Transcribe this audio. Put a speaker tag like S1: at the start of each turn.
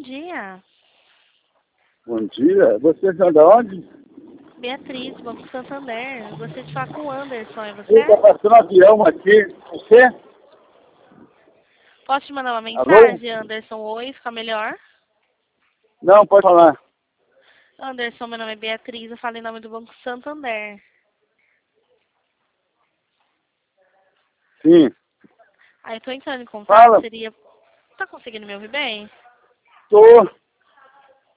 S1: dia.
S2: Bom dia. Você é de onde?
S1: Beatriz, Banco Santander. Gostaria de falar com o Anderson, é você?
S2: Está passando avião aqui. Você?
S1: Posso te mandar uma
S2: Alô?
S1: mensagem, Anderson? Oi, fica melhor?
S2: Não, pode falar.
S1: Anderson, meu nome é Beatriz, eu falo em nome do Banco Santander.
S2: Sim.
S1: Aí eu tô entrando em contato,
S2: Fala.
S1: seria... Tá conseguindo me ouvir bem?
S2: Tô.